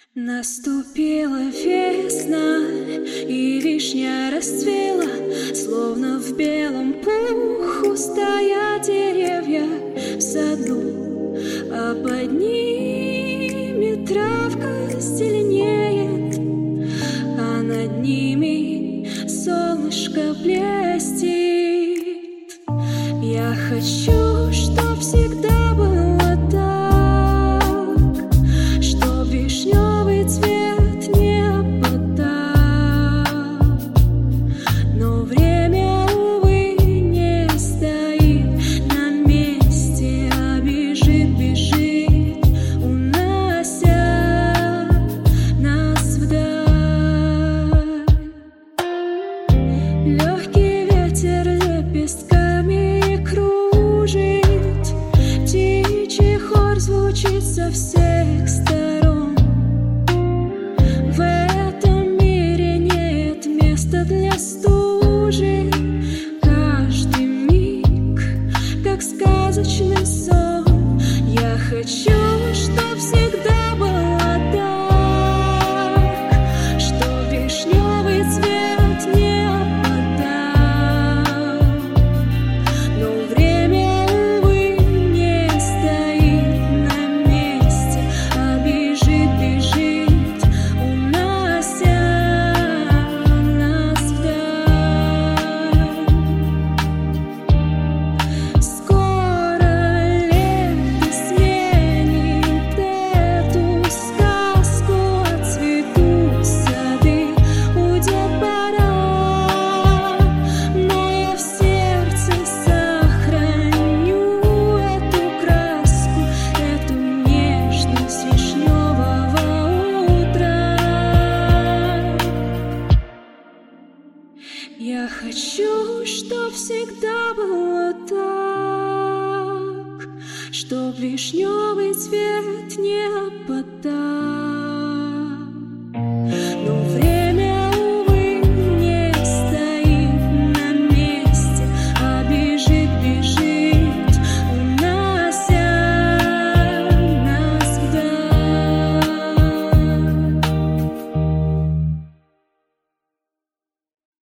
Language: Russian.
Наступила весна, и вишня расцвела, словно в белом пуху стоят деревья в саду, а под ними травка зеленеет, а над ними солнышко блестит. Я хочу, чтоб всегда было так, чтоб вишневый цвет не опадал. Но время, увы, не стоит на месте, а бежит, бежит, унося нас вдаль. Легкий ветер лепестками кружит, птичий хор звучит со всех сторон. В этом мире нет места для стужи, каждый миг, как сказочный сон. Я хочу, чтоб всегда было так, чтоб вишневый цвет не опадал. Но время, увы, не стоит на месте, а бежит, бежит, унося нас вдаль. Скоро лето сменит эту сказку, отцветут сады, уйдет пора, но я в сердце сохраню эту краску, эту нежность вишневого утра. Я хочу, чтоб всегда было так, чтоб вишневый цвет не опадал.